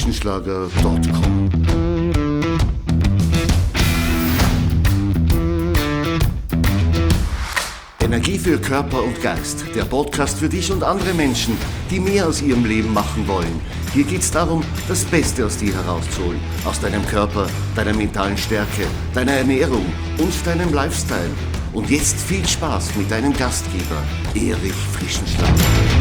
frischenschlager.com. Energie für Körper und Geist, der Podcast für dich und andere Menschen, die mehr aus ihrem Leben machen wollen. Hier geht es darum, das Beste aus dir herauszuholen, aus deinem Körper, deiner mentalen Stärke, deiner Ernährung und deinem Lifestyle. Und jetzt viel Spaß mit deinem Gastgeber, Erich Frischenschlager.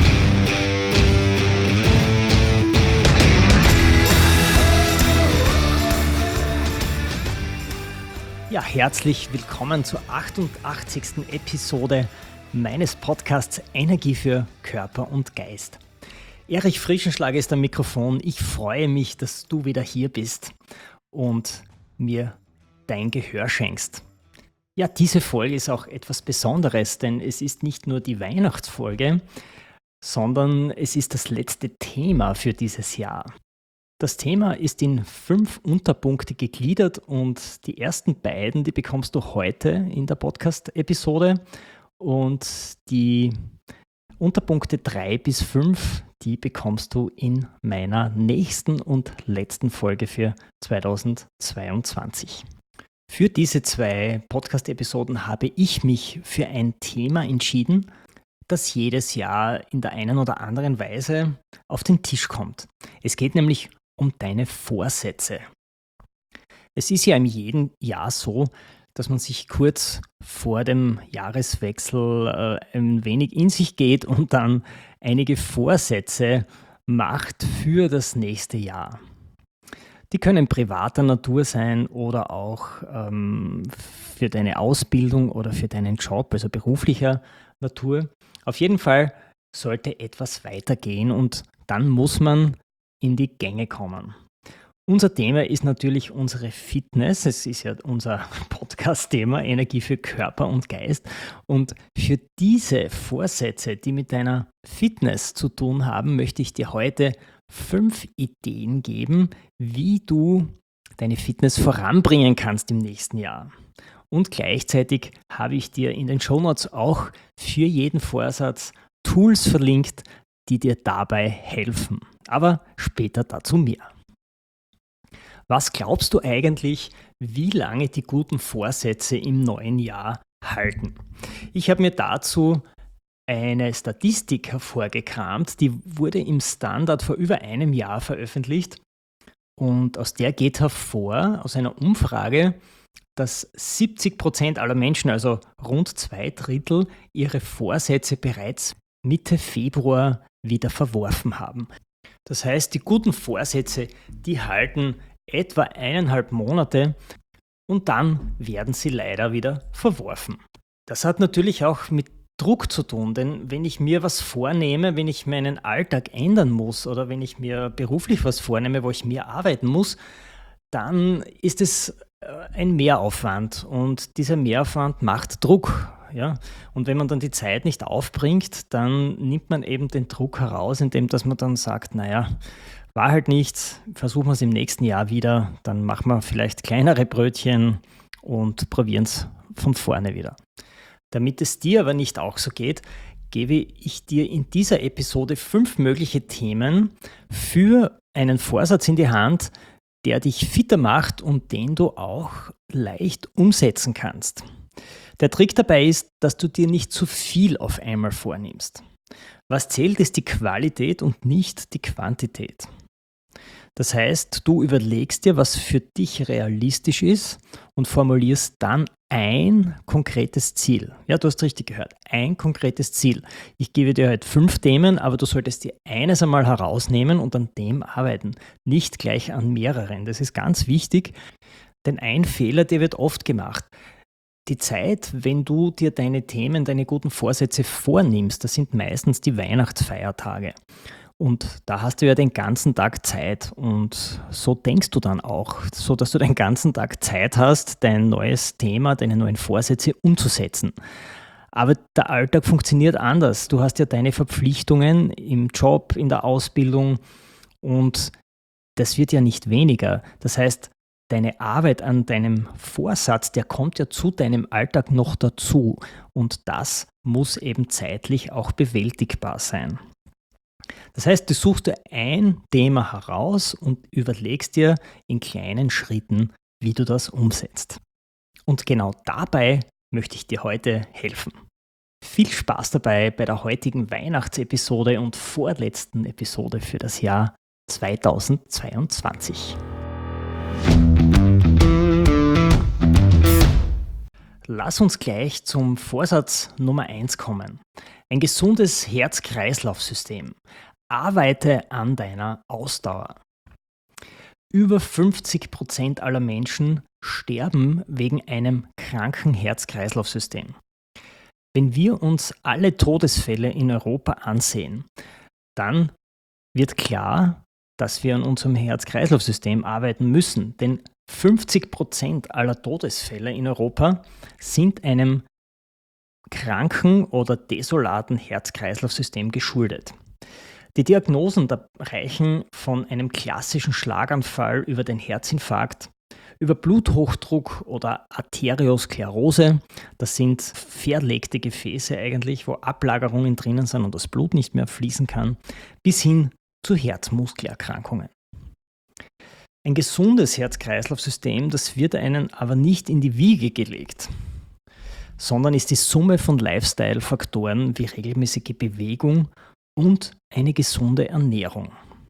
Ja, herzlich willkommen zur 88. Episode meines Podcasts Energie für Körper und Geist. Erich Frischenschlager ist am Mikrofon. Ich freue mich, dass du wieder hier bist und mir dein Gehör schenkst. Ja, diese Folge ist auch etwas Besonderes, denn es ist nicht nur die Weihnachtsfolge, sondern es ist das letzte Thema für dieses Jahr. Das Thema ist in 5 Unterpunkte gegliedert und die ersten beiden, die bekommst du heute in der Podcast-Episode und die Unterpunkte 3 bis 5, die bekommst du in meiner nächsten und letzten Folge für 2022. Für diese 2 Podcast-Episoden habe ich mich für ein Thema entschieden, das jedes Jahr in der einen oder anderen Weise auf den Tisch kommt. Es geht nämlich um deine Vorsätze. Es ist ja in jedem Jahr so, dass man sich kurz vor dem Jahreswechsel ein wenig in sich geht und dann einige Vorsätze macht für das nächste Jahr. Die können privater Natur sein oder auch für deine Ausbildung oder für deinen Job, also beruflicher Natur. Auf jeden Fall sollte etwas weitergehen und dann muss man in die Gänge kommen. Unser Thema ist natürlich unsere Fitness. Es ist ja unser Podcast-Thema Energie für Körper und Geist. Und für diese Vorsätze, die mit deiner Fitness zu tun haben, möchte ich dir heute 5 Ideen geben, wie du deine Fitness voranbringen kannst im nächsten Jahr. Und gleichzeitig habe ich dir in den Shownotes auch für jeden Vorsatz Tools verlinkt, die dir dabei helfen. Aber später dazu mehr. Was glaubst du eigentlich, wie lange die guten Vorsätze im neuen Jahr halten? Ich habe mir dazu eine Statistik hervorgekramt, die wurde im Standard vor über einem Jahr veröffentlicht und aus der geht hervor, aus einer Umfrage, dass 70% aller Menschen, also rund 2/3, ihre Vorsätze bereits Mitte Februar wieder verworfen haben. Das heißt, die guten Vorsätze, die halten etwa 1,5 Monate und dann werden sie leider wieder verworfen. Das hat natürlich auch mit Druck zu tun, denn wenn ich mir was vornehme, wenn ich meinen Alltag ändern muss oder wenn ich mir beruflich was vornehme, wo ich mehr arbeiten muss, dann ist es ein Mehraufwand und dieser Mehraufwand macht Druck. Ja? Und wenn man dann die Zeit nicht aufbringt, dann nimmt man eben den Druck heraus, indem dass man dann sagt, naja, war halt nichts, versuchen wir es im nächsten Jahr wieder, dann machen wir vielleicht kleinere Brötchen und probieren es von vorne wieder. Damit es dir aber nicht auch so geht, gebe ich dir in dieser Episode 5 mögliche Themen für einen Vorsatz in die Hand, der dich fitter macht und den du auch leicht umsetzen kannst. Der Trick dabei ist, dass du dir nicht zu viel auf einmal vornimmst. Was zählt, ist die Qualität und nicht die Quantität. Das heißt, du überlegst dir, was für dich realistisch ist und formulierst dann ein konkretes Ziel. Ja, du hast richtig gehört, ein konkretes Ziel. Ich gebe dir heute 5 Themen, aber du solltest dir eines einmal herausnehmen und an dem arbeiten, nicht gleich an mehreren. Das ist ganz wichtig, denn ein Fehler, der wird oft gemacht. Die Zeit, wenn du dir deine Themen, deine guten Vorsätze vornimmst, das sind meistens die Weihnachtsfeiertage. Und da hast du ja den ganzen Tag Zeit und so denkst du dann auch, so dass du den ganzen Tag Zeit hast, dein neues Thema, deine neuen Vorsätze umzusetzen. Aber der Alltag funktioniert anders. Du hast ja deine Verpflichtungen im Job, in der Ausbildung und das wird ja nicht weniger. Das heißt, deine Arbeit an deinem Vorsatz, der kommt ja zu deinem Alltag noch dazu und das muss eben zeitlich auch bewältigbar sein. Das heißt, du suchst dir ein Thema heraus und überlegst dir in kleinen Schritten, wie du das umsetzt. Und genau dabei möchte ich dir heute helfen. Viel Spaß dabei bei der heutigen Weihnachtsepisode und vorletzten Episode für das Jahr 2022. Lass uns gleich zum Vorsatz Nummer 1 kommen. Ein gesundes Herz-Kreislauf-System. Arbeite an deiner Ausdauer. Über 50% aller Menschen sterben wegen einem kranken Herz-Kreislauf-System. Wenn wir uns alle Todesfälle in Europa ansehen, dann wird klar, dass wir an unserem Herz-Kreislauf-System arbeiten müssen. Denn 50% aller Todesfälle in Europa sind einem kranken oder desolaten Herz-Kreislauf-System geschuldet. Die Diagnosen da reichen von einem klassischen Schlaganfall über den Herzinfarkt, über Bluthochdruck oder Arteriosklerose, das sind verlegte Gefäße eigentlich, wo Ablagerungen drinnen sind und das Blut nicht mehr fließen kann, bis hin zu Herzmuskelerkrankungen. Ein gesundes Herz-Kreislauf-System, das wird einem aber nicht in die Wiege gelegt, sondern ist die Summe von Lifestyle-Faktoren wie regelmäßige Bewegung und eine gesunde Ernährung.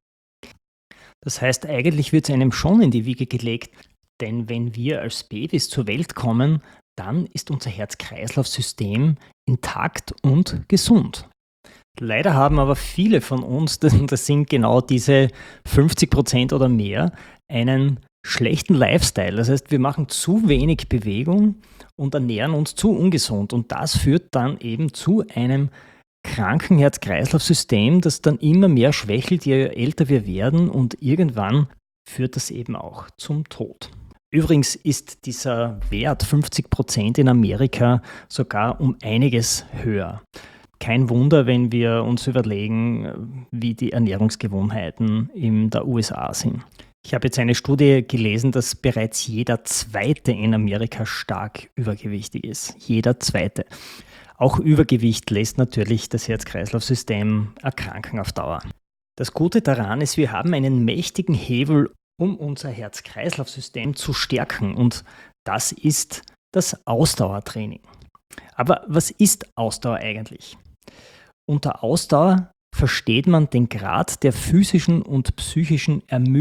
Das heißt, eigentlich wird es einem schon in die Wiege gelegt, denn wenn wir als Babys zur Welt kommen, dann ist unser Herz-Kreislauf-System intakt und gesund. Leider haben aber viele von uns, das sind genau diese 50% oder mehr, einen schlechten Lifestyle. Das heißt, wir machen zu wenig Bewegung und ernähren uns zu ungesund. Und das führt dann eben zu einem kranken Herz-Kreislauf-System, das dann immer mehr schwächelt, je älter wir werden. Und irgendwann führt das eben auch zum Tod. Übrigens ist dieser Wert 50% in Amerika sogar um einiges höher. Kein Wunder, wenn wir uns überlegen, wie die Ernährungsgewohnheiten in der USA sind. Ich habe jetzt eine Studie gelesen, dass bereits jeder Zweite in Amerika stark übergewichtig ist. Jeder Zweite. Auch Übergewicht lässt natürlich das Herz-Kreislauf-System erkranken auf Dauer. Das Gute daran ist, wir haben einen mächtigen Hebel, um unser Herz-Kreislauf-System zu stärken. Und das ist das Ausdauertraining. Aber was ist Ausdauer eigentlich? Unter Ausdauer versteht man den Grad der physischen und psychischen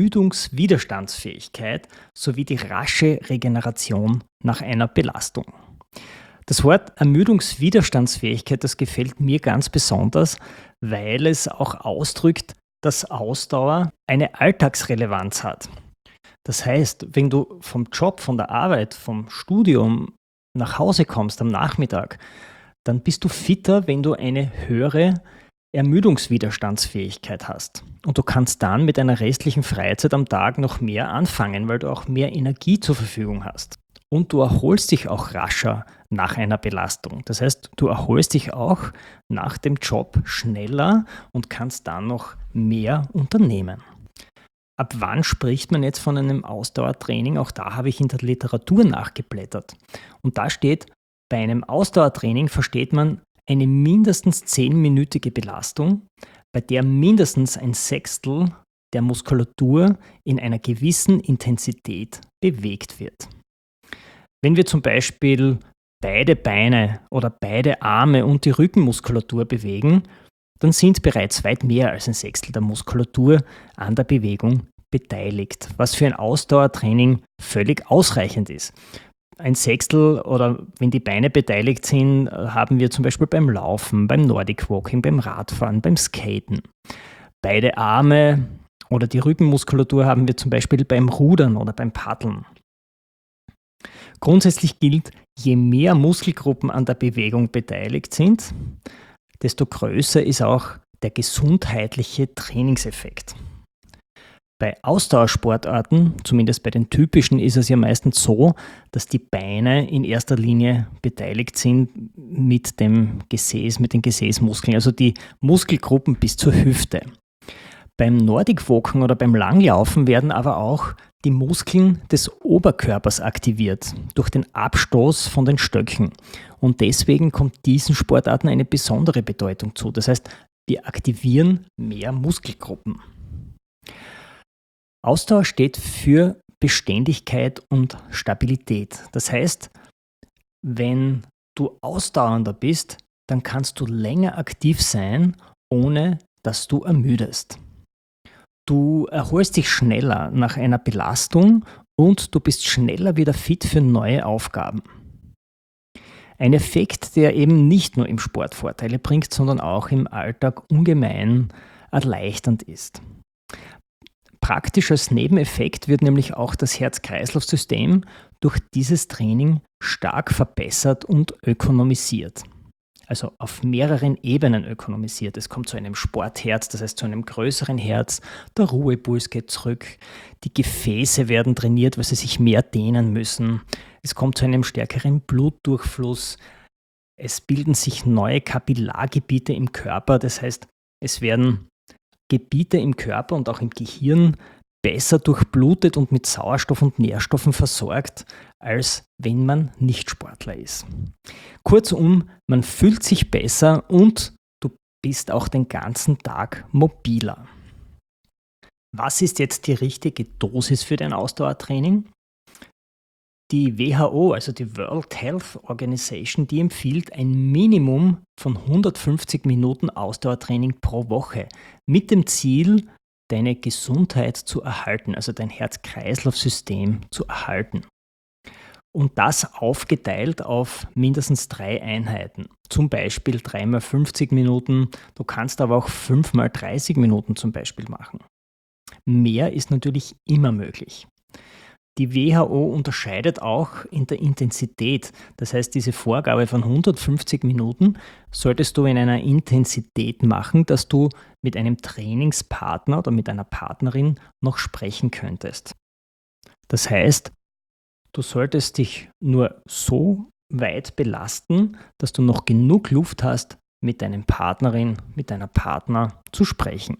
Ermüdungswiderstandsfähigkeit sowie die rasche Regeneration nach einer Belastung. Das Wort Ermüdungswiderstandsfähigkeit, das gefällt mir ganz besonders, weil es auch ausdrückt, dass Ausdauer eine Alltagsrelevanz hat. Das heißt, wenn du vom Job, von der Arbeit, vom Studium nach Hause kommst am Nachmittag, dann bist du fitter, wenn du eine höhere Ermüdungswiderstandsfähigkeit hast. Und du kannst dann mit einer restlichen Freizeit am Tag noch mehr anfangen, weil du auch mehr Energie zur Verfügung hast. Und du erholst dich auch rascher nach einer Belastung. Das heißt, du erholst dich auch nach dem Job schneller und kannst dann noch mehr unternehmen. Ab wann spricht man jetzt von einem Ausdauertraining? Auch da habe ich in der Literatur nachgeblättert. Und da steht, bei einem Ausdauertraining versteht man eine mindestens 10-minütige Belastung, bei der mindestens ein Sechstel der Muskulatur in einer gewissen Intensität bewegt wird. Wenn wir zum Beispiel beide Beine oder beide Arme und die Rückenmuskulatur bewegen, dann sind bereits weit mehr als ein Sechstel der Muskulatur an der Bewegung beteiligt, was für ein Ausdauertraining völlig ausreichend ist. Ein Sechstel oder wenn die Beine beteiligt sind, haben wir zum Beispiel beim Laufen, beim Nordic Walking, beim Radfahren, beim Skaten. Beide Arme oder die Rückenmuskulatur haben wir zum Beispiel beim Rudern oder beim Paddeln. Grundsätzlich gilt, je mehr Muskelgruppen an der Bewegung beteiligt sind, desto größer ist auch der gesundheitliche Trainingseffekt. Bei Ausdauersportarten, zumindest bei den typischen, ist es ja meistens so, dass die Beine in erster Linie beteiligt sind mit dem Gesäß, mit den Gesäßmuskeln, also die Muskelgruppen bis zur Hüfte. Beim Nordic Walken oder beim Langlaufen werden aber auch die Muskeln des Oberkörpers aktiviert durch den Abstoß von den Stöcken. Und deswegen kommt diesen Sportarten eine besondere Bedeutung zu. Das heißt, wir aktivieren mehr Muskelgruppen. Ausdauer steht für Beständigkeit und Stabilität. Das heißt, wenn du ausdauernder bist, dann kannst du länger aktiv sein, ohne dass du ermüdest. Du erholst dich schneller nach einer Belastung und du bist schneller wieder fit für neue Aufgaben. Ein Effekt, der eben nicht nur im Sport Vorteile bringt, sondern auch im Alltag ungemein erleichternd ist. Praktisch als Nebeneffekt wird nämlich auch das Herz-Kreislauf-System durch dieses Training stark verbessert und ökonomisiert. Also auf mehreren Ebenen ökonomisiert. Es kommt zu einem Sportherz, das heißt zu einem größeren Herz, der Ruhepuls geht zurück, die Gefäße werden trainiert, weil sie sich mehr dehnen müssen. Es kommt zu einem stärkeren Blutdurchfluss. Es bilden sich neue Kapillargebiete im Körper, das heißt, es werden Gebiete im Körper und auch im Gehirn besser durchblutet und mit Sauerstoff und Nährstoffen versorgt, als wenn man nicht Sportler ist. Kurzum, man fühlt sich besser und du bist auch den ganzen Tag mobiler. Was ist jetzt die richtige Dosis für dein Ausdauertraining? Die WHO, also die World Health Organization, die empfiehlt ein Minimum von 150 Minuten Ausdauertraining pro Woche mit dem Ziel, deine Gesundheit zu erhalten, also dein Herz-Kreislauf-System zu erhalten. Und das aufgeteilt auf mindestens 3 Einheiten. Zum Beispiel 3 mal 50 Minuten, du kannst aber auch 5 mal 30 Minuten zum Beispiel machen. Mehr ist natürlich immer möglich. Die WHO unterscheidet auch in der Intensität. Das heißt, diese Vorgabe von 150 Minuten solltest du in einer Intensität machen, dass du mit einem Trainingspartner oder mit einer Partnerin noch sprechen könntest. Das heißt, du solltest dich nur so weit belasten, dass du noch genug Luft hast, mit deinem Partnerin, mit deiner Partner zu sprechen.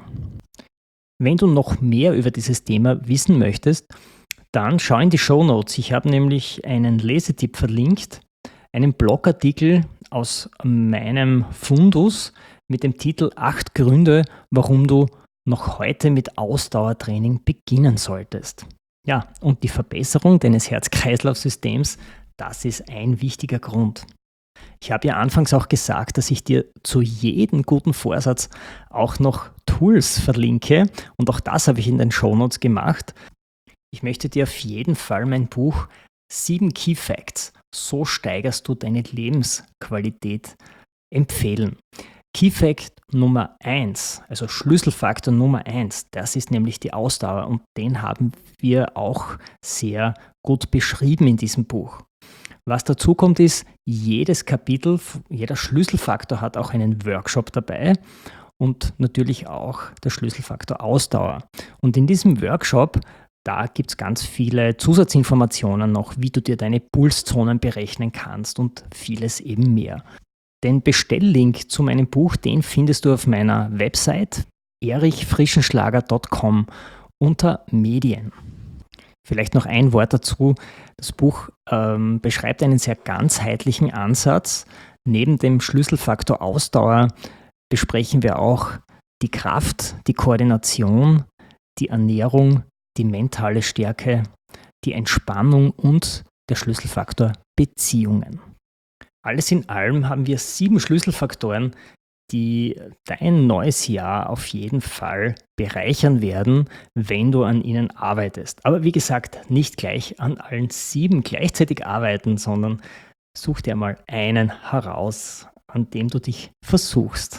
Wenn du noch mehr über dieses Thema wissen möchtest, dann schau in die Shownotes. Ich habe nämlich einen Lesetipp verlinkt, einen Blogartikel aus meinem Fundus mit dem Titel 8 Gründe, warum du noch heute mit Ausdauertraining beginnen solltest. Ja, und die Verbesserung deines Herz-Kreislauf-Systems, das ist ein wichtiger Grund. Ich habe ja anfangs auch gesagt, dass ich dir zu jedem guten Vorsatz auch noch Tools verlinke und auch das habe ich in den Shownotes gemacht. Ich möchte dir auf jeden Fall mein Buch 7 Key Facts, so steigerst du deine Lebensqualität, empfehlen. Key Fact Nummer 1, also Schlüsselfaktor Nummer 1, das ist nämlich die Ausdauer und den haben wir auch sehr gut beschrieben in diesem Buch. Was dazu kommt ist, jedes Kapitel, jeder Schlüsselfaktor hat auch einen Workshop dabei und natürlich auch der Schlüsselfaktor Ausdauer. Und in diesem Workshop da gibt es ganz viele Zusatzinformationen noch, wie du dir deine Pulszonen berechnen kannst und vieles eben mehr. Den Bestelllink zu meinem Buch, den findest du auf meiner Website erichfrischenschlager.com unter Medien. Vielleicht noch ein Wort dazu. Das Buch beschreibt einen sehr ganzheitlichen Ansatz. Neben dem Schlüsselfaktor Ausdauer besprechen wir auch die Kraft, die Koordination, die Ernährung, die mentale Stärke, die Entspannung und der Schlüsselfaktor Beziehungen. Alles in allem haben wir 7 Schlüsselfaktoren, die dein neues Jahr auf jeden Fall bereichern werden, wenn du an ihnen arbeitest. Aber wie gesagt, nicht gleich an allen 7 gleichzeitig arbeiten, sondern such dir mal einen heraus, an dem du dich versuchst.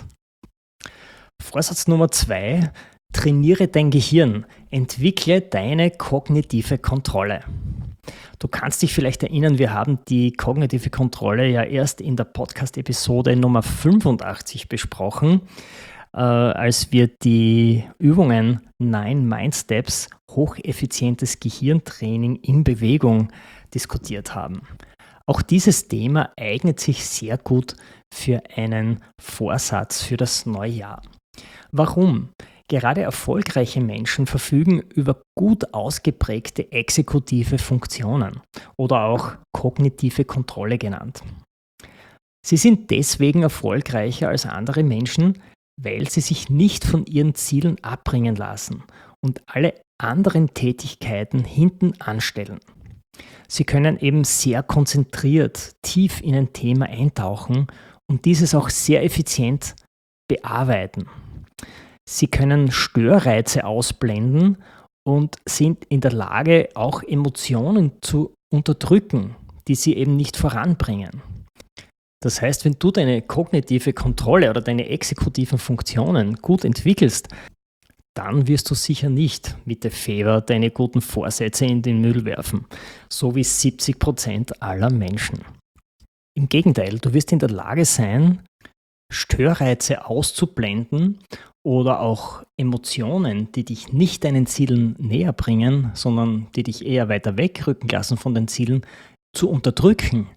Vorsatz Nummer 2: Trainiere dein Gehirn, entwickle deine kognitive Kontrolle. Du kannst dich vielleicht erinnern, wir haben die kognitive Kontrolle ja erst in der Podcast-Episode Nummer 85 besprochen, als wir die Übungen 9 Mind Steps, hocheffizientes Gehirntraining in Bewegung diskutiert haben. Auch dieses Thema eignet sich sehr gut für einen Vorsatz für das neue Jahr. Warum? Gerade erfolgreiche Menschen verfügen über gut ausgeprägte exekutive Funktionen oder auch kognitive Kontrolle genannt. Sie sind deswegen erfolgreicher als andere Menschen, weil sie sich nicht von ihren Zielen abbringen lassen und alle anderen Tätigkeiten hinten anstellen. Sie können eben sehr konzentriert tief in ein Thema eintauchen und dieses auch sehr effizient bearbeiten. Sie können Störreize ausblenden und sind in der Lage, auch Emotionen zu unterdrücken, die sie eben nicht voranbringen. Das heißt, wenn du deine kognitive Kontrolle oder deine exekutiven Funktionen gut entwickelst, dann wirst du sicher nicht mit der Fever deine guten Vorsätze in den Müll werfen, so wie 70% aller Menschen. Im Gegenteil, du wirst in der Lage sein, Störreize auszublenden oder auch Emotionen, die dich nicht deinen Zielen näher bringen, sondern die dich eher weiter wegrücken lassen von den Zielen, zu unterdrücken.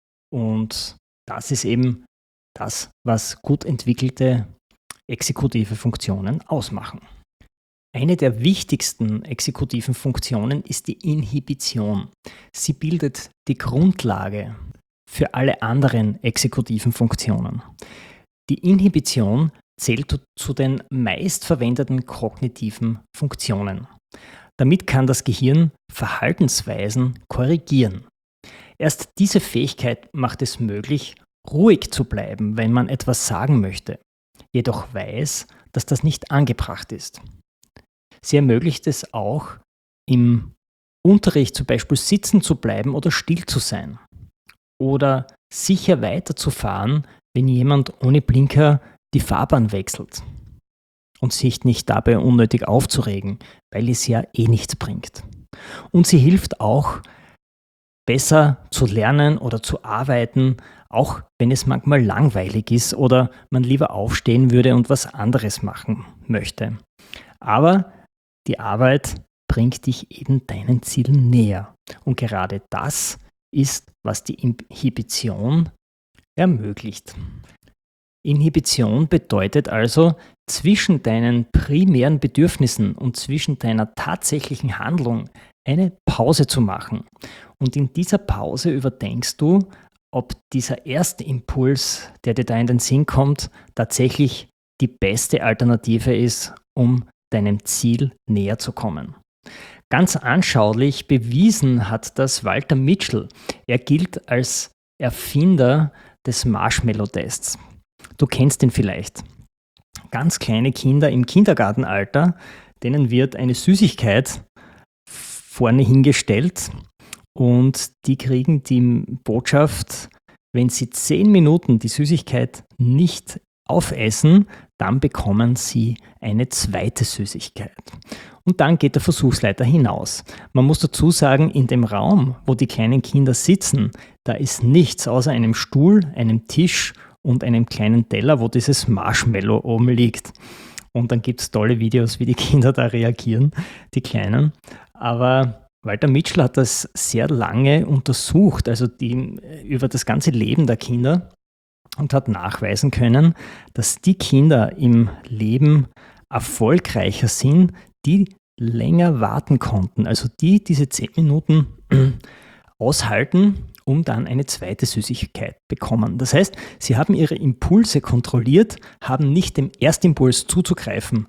Und das ist eben das, was gut entwickelte exekutive Funktionen ausmachen. Eine der wichtigsten exekutiven Funktionen ist die Inhibition. Sie bildet die Grundlage für alle anderen exekutiven Funktionen. Die Inhibition zählt zu den meistverwendeten kognitiven Funktionen. Damit kann das Gehirn Verhaltensweisen korrigieren. Erst diese Fähigkeit macht es möglich, ruhig zu bleiben, wenn man etwas sagen möchte, jedoch weiß, dass das nicht angebracht ist. Sie ermöglicht es auch, im Unterricht zum Beispiel sitzen zu bleiben oder still zu sein. Oder sicher weiterzufahren, wenn jemand ohne Blinker die Fahrbahn wechselt. Und sich nicht dabei unnötig aufzuregen, weil es ja eh nichts bringt. Und sie hilft auch, besser zu lernen oder zu arbeiten, auch wenn es manchmal langweilig ist oder man lieber aufstehen würde und was anderes machen möchte. Aber die Arbeit bringt dich eben deinen Zielen näher. Und gerade das ist, was die Inhibition ermöglicht. Inhibition bedeutet also, zwischen deinen primären Bedürfnissen und zwischen deiner tatsächlichen Handlung eine Pause zu machen. Und in dieser Pause überdenkst du, ob dieser erste Impuls, der dir da in den Sinn kommt, tatsächlich die beste Alternative ist, um deinem Ziel näher zu kommen. Ganz anschaulich bewiesen hat das Walter Mitchell. Er gilt als Erfinder des Marshmallow-Tests. Du kennst ihn vielleicht. Ganz kleine Kinder im Kindergartenalter, denen wird eine Süßigkeit vorne hingestellt und die kriegen die Botschaft, wenn sie 10 Minuten die Süßigkeit nicht aufessen, dann bekommen sie eine zweite Süßigkeit. Und dann geht der Versuchsleiter hinaus. Man muss dazu sagen, in dem Raum, wo die kleinen Kinder sitzen, da ist nichts außer einem Stuhl, einem Tisch und einem kleinen Teller, wo dieses Marshmallow oben liegt. Und dann gibt es tolle Videos, wie die Kinder da reagieren, die Kleinen. Aber Walter Mitchell hat das sehr lange untersucht, also über das ganze Leben der Kinder, und hat nachweisen können, dass die Kinder im Leben erfolgreicher sind, die länger warten konnten. Also die diese 10 Minuten aushalten, um dann eine zweite Süßigkeit bekommen. Das heißt, sie haben ihre Impulse kontrolliert, haben nicht dem Erstimpuls zuzugreifen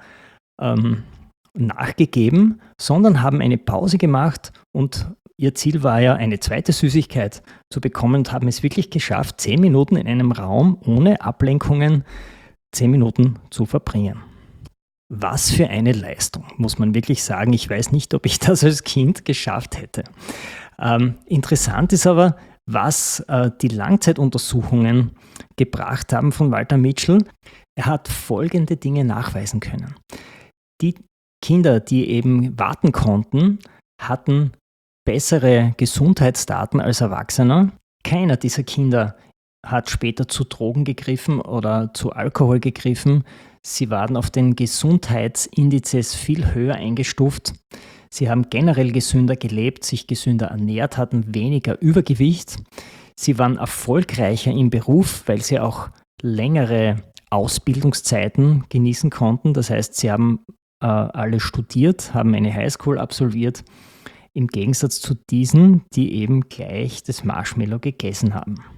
nachgegeben, sondern haben eine Pause gemacht und ihr Ziel war ja, eine zweite Süßigkeit zu bekommen und haben es wirklich geschafft, 10 Minuten in einem Raum ohne Ablenkungen 10 Minuten zu verbringen. Was für eine Leistung, muss man wirklich sagen. Ich weiß nicht, ob ich das als Kind geschafft hätte. Interessant ist aber, was die Langzeituntersuchungen gebracht haben von Walter Mitchell. Er hat folgende Dinge nachweisen können. Die Kinder, die eben warten konnten, hatten bessere Gesundheitsdaten als Erwachsene. Keiner dieser Kinder hat später zu Drogen gegriffen oder zu Alkohol gegriffen. Sie waren auf den Gesundheitsindizes viel höher eingestuft. Sie haben generell gesünder gelebt, sich gesünder ernährt, hatten weniger Übergewicht. Sie waren erfolgreicher im Beruf, weil sie auch längere Ausbildungszeiten genießen konnten. Das heißt, sie haben alle studiert, haben eine Highschool absolviert, im Gegensatz zu diesen, die eben gleich das Marshmallow gegessen haben.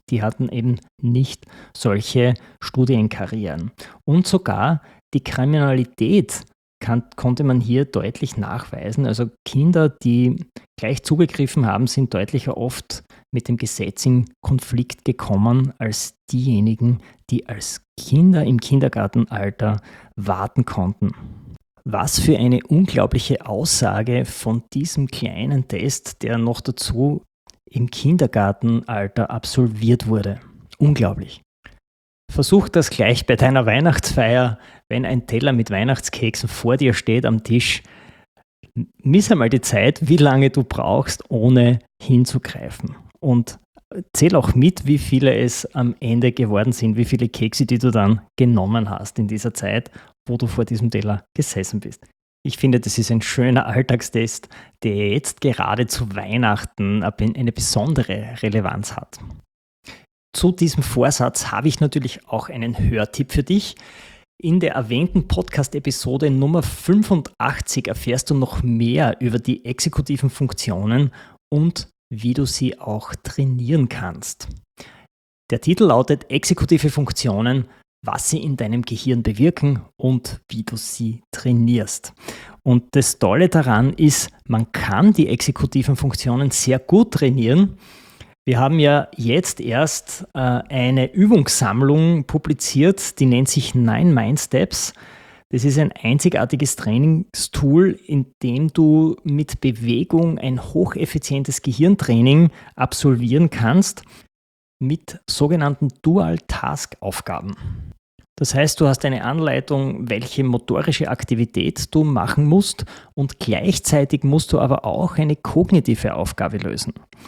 die hatten eben nicht solche Studienkarrieren. Und sogar die Kriminalität konnte man hier deutlich nachweisen. Also Kinder, die gleich zugegriffen haben, sind deutlicher oft mit dem Gesetz in Konflikt gekommen als diejenigen, die als Kinder im Kindergartenalter warten konnten. Was für eine unglaubliche Aussage von diesem kleinen Test, der noch dazu im Kindergartenalter absolviert wurde. Unglaublich. Versuch das gleich bei deiner Weihnachtsfeier, wenn ein Teller mit Weihnachtskeksen vor dir steht am Tisch. Miss einmal die Zeit, wie lange du brauchst, ohne hinzugreifen. Und zähl auch mit, wie viele es am Ende geworden sind, wie viele Kekse, die du dann genommen hast in dieser Zeit, wo du vor diesem Teller gesessen bist. Ich finde, das ist ein schöner Alltagstest, der jetzt gerade zu Weihnachten eine besondere Relevanz hat. Zu diesem Vorsatz habe ich natürlich auch einen Hörtipp für dich. In der erwähnten Podcast-Episode Nummer 85 erfährst du noch mehr über die exekutiven Funktionen und wie du sie auch trainieren kannst. Der Titel lautet Exekutive Funktionen, was sie in deinem Gehirn bewirken und wie du sie trainierst. Und das Tolle daran ist, man kann die exekutiven Funktionen sehr gut trainieren. Wir haben ja jetzt erst eine Übungssammlung publiziert, die nennt sich 9 Mind Steps. Das ist ein einzigartiges Trainingstool, in dem du mit Bewegung ein hocheffizientes Gehirntraining absolvieren kannst mit sogenannten Dual-Task-Aufgaben. Das heißt, du hast eine Anleitung, welche motorische Aktivität du machen musst und gleichzeitig musst du aber auch eine kognitive Aufgabe lösen.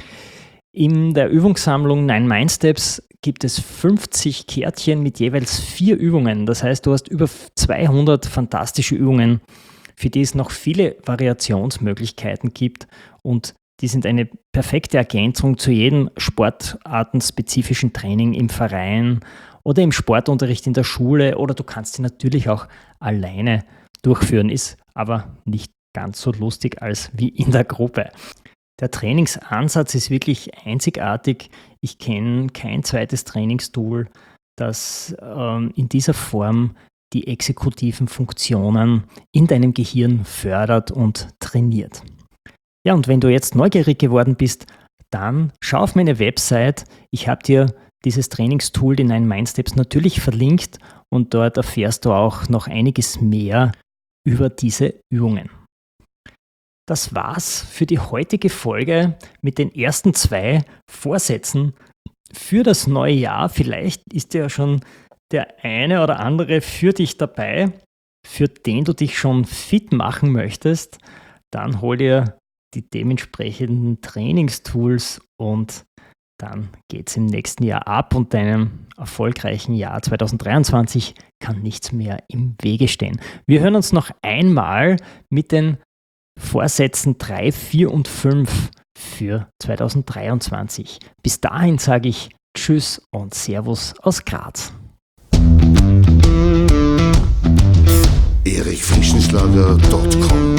In der Übungssammlung 9 Mind Steps gibt es 50 Kärtchen mit jeweils 4 Übungen. Das heißt, du hast über 200 fantastische Übungen, für die es noch viele Variationsmöglichkeiten gibt und die sind eine perfekte Ergänzung zu jedem sportartenspezifischen Training im Verein oder im Sportunterricht in der Schule oder du kannst sie natürlich auch alleine durchführen, ist aber nicht ganz so lustig als wie in der Gruppe. Der Trainingsansatz ist wirklich einzigartig. Ich kenne kein zweites Trainingstool, das in dieser Form die exekutiven Funktionen in deinem Gehirn fördert und trainiert. Ja, und wenn du jetzt neugierig geworden bist, dann schau auf meine Website. Ich habe dir dieses Trainingstool, die 9 Mind Steps, natürlich verlinkt und dort erfährst du auch noch einiges mehr über diese Übungen. Das war's für die heutige Folge mit den ersten 2 Vorsätzen für das neue Jahr. Vielleicht ist ja schon der eine oder andere für dich dabei, für den du dich schon fit machen möchtest. Dann hol dir die dementsprechenden Trainingstools und dann geht es im nächsten Jahr ab und deinem erfolgreichen Jahr 2023 kann nichts mehr im Wege stehen. Wir hören uns noch einmal mit den Vorsätzen 3, 4 und 5 für 2023. Bis dahin sage ich Tschüss und Servus aus Graz. erichfrischenschlager.com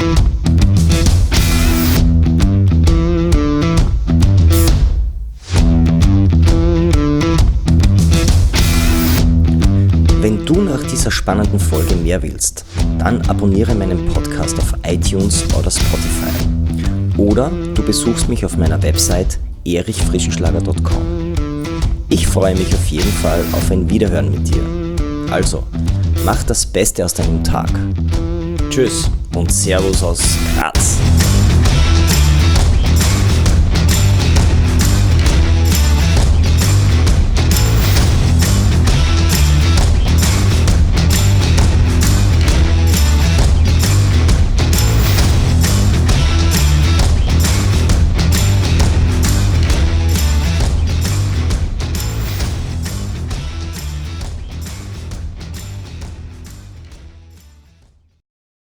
Wenn du nach dieser spannenden Folge mehr willst, dann abonniere meinen Podcast auf iTunes oder Spotify. Oder du besuchst mich auf meiner Website erichfrischenschlager.com. Ich freue mich auf jeden Fall auf ein Wiederhören mit dir. Also, mach das Beste aus deinem Tag. Tschüss und Servus aus Graz.